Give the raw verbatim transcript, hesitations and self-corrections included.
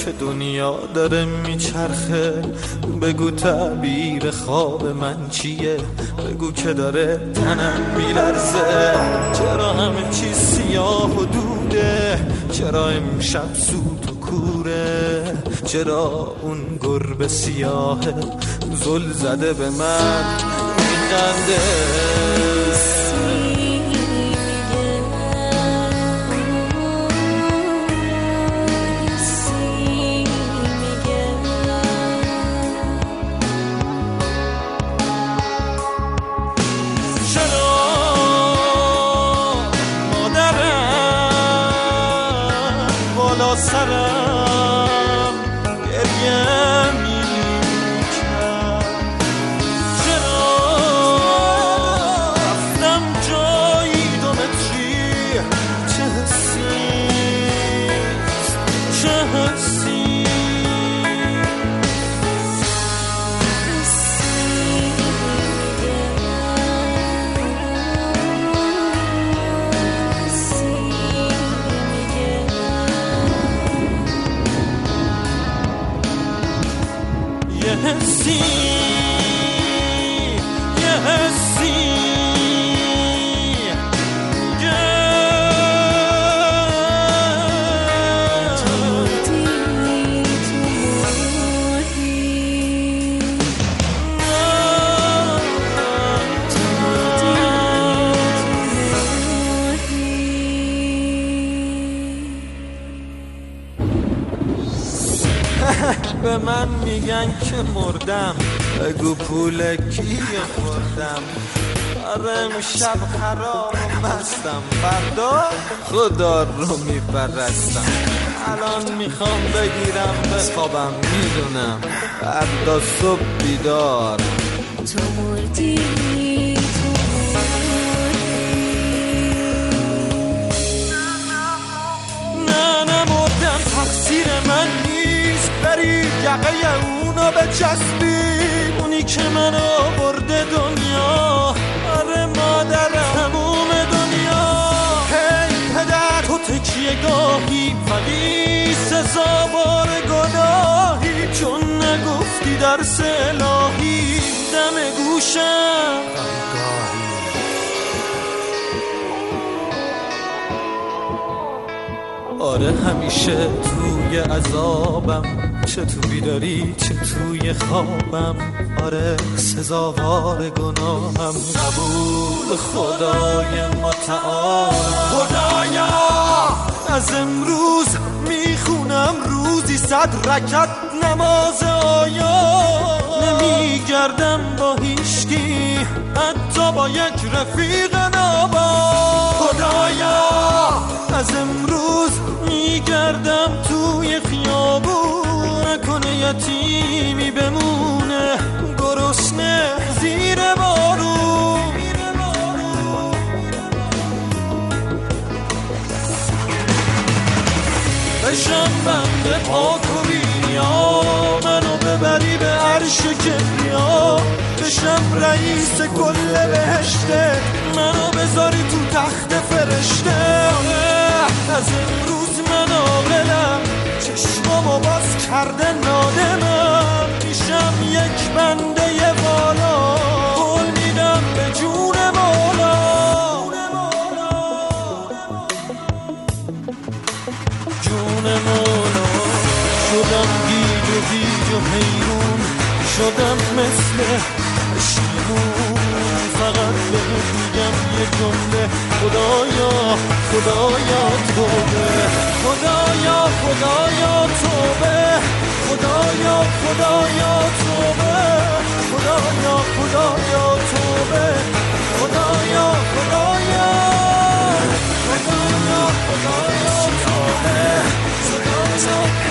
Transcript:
که دنیا داره میچرخه. بگو تعبیر خواب من چیه، بگو که داره تنم میلرزه. چرا همه چیز سیاه و دوده، چرا امشب سوت و کوره، چرا اون گربه سیاهه زل زده به من میخنده. سرم گریه میکرد، چرا رفتم جایی دو متری، چه حسیست چه حسی. حسی یه حسی تو مردی تو مردی تو مردی. به من میگن که مردم، بگو پول کیو خوردم. آره امشب خراب و مستم، فردا خدا رو میپرستم. الان میخوام بگیرم بخوابم، میدونم فردا صبح بیدار. تو مردی تو مردی. نه نمردم، تقصیر من نیست، بری یقه اونو بچسبی، اونی که منو برده دنیا. آره مادرم تموم دنیا. هی پدر تو تکیه گاهی، ولی سزاوار گناهی، چون نگفتی درس الهی دم گوشم. آره همیشه توی عذابم، چه تو بیداری چه توی خوابم. آره سزاوار گناهم، قبول خدای متعال. خدایا از امروز میخونم روزی صد رکعت نماز آیا. نمیگردم با هیچکی، حتی با یک رفیق نابا. خدایا از امروز میگردم توی خیابون، نکنه یتیمی بمونه گرسنه زیر بارون. بشم بنده پاک و بینیا، منو ببری به عرش کبریا. بشم رئیس کل بهشته، منو بذاری تو تخت فرشته. از امروز من عاقلم، چشمامو باز کرده نادمم. میشم یک بنده ی والا، قول میدم به جون مولا. جون مولا شدم گیج و گیج و حیرون، شدم مثل شیمون. فقط بهت میگم یه جمله، خدایا خدایا توبه. خدایا خدایا توبه. خدایا خدایا توبه. خدایا خدایا توبه. خدایا خدایا خدایا خدایا توبه. خدایا